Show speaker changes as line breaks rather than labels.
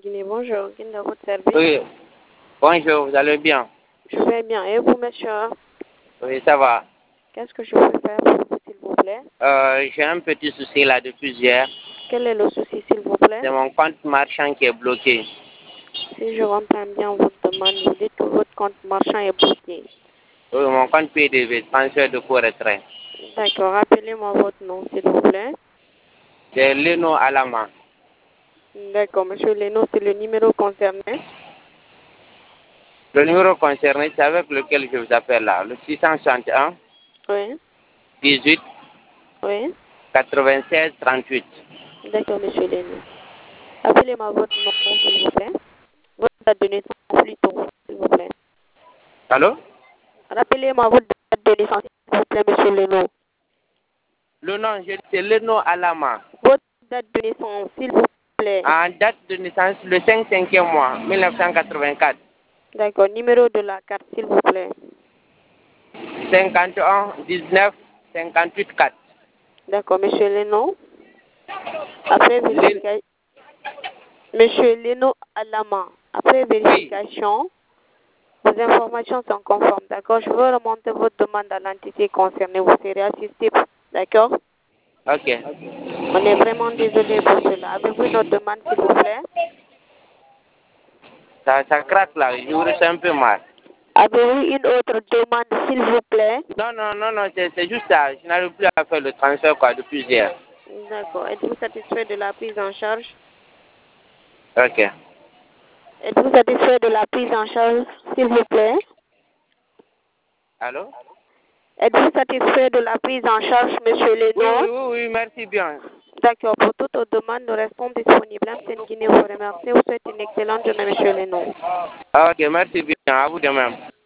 Guinée. Bonjour, Guinée dans votre service.
Oui, bonjour, vous allez bien?
Je vais bien. Et vous, monsieur?
Oui, ça va.
Qu'est-ce que je peux faire pour vous, s'il vous plaît?
J'ai un petit souci là depuis hier.
Quel est le souci, s'il vous plaît?
C'est mon compte marchand qui est bloqué.
Si je comprends bien votre demande, vous dites que votre compte marchand est bloqué.
Oui, mon compte PDV, transfert de court retrait.
D'accord. Rappelez-moi votre nom, s'il vous plaît.
C'est Leno Alama.
D'accord, monsieur Leno, c'est le numéro concerné.
Le numéro concerné, c'est avec lequel je vous appelle là. Le 661
Oui.
18
Oui.
96 38.
D'accord, monsieur Leno. Appelez-moi votre nom, s'il vous plaît. Votre date de naissance, plutôt, s'il vous plaît.
Allô?
Rappelez-moi votre date de naissance, s'il vous plaît, monsieur Leno.
Le nom, c'est Leno Alama.
Votre date de naissance, s'il vous plaît.
En date de naissance, le 5e mois, 1984.
D'accord. Numéro de la carte, s'il vous plaît.
51 19 58 4.
D'accord, monsieur Leno. Après vérification. Monsieur Leno Alama. Après vérification, vos informations sont conformes. D'accord. Je veux remonter votre demande à l'entité concernée. Vous serez assisté. D'accord.
Ok.
On est vraiment désolé pour cela. Avez-vous une autre demande, s'il vous plaît?
Ça craque là, je vous ressens un peu mal.
Avez-vous une autre demande, s'il vous plaît?
Non, c'est juste ça. Je n'arrive plus à faire le transfert quoi, depuis hier.
D'accord. Êtes-vous satisfait de la prise en charge?
Ok.
Êtes-vous satisfait de la prise en charge, s'il vous plaît?
Allô?
Êtes-vous satisfait de la prise en charge, monsieur Leno?
Oui, merci bien.
D'accord. Pour toute autre demande, nous restons disponibles. MTN Guinée vous remercie. Vous souhaite une excellente journée, monsieur Leno.
Ok, merci bien. À vous de même.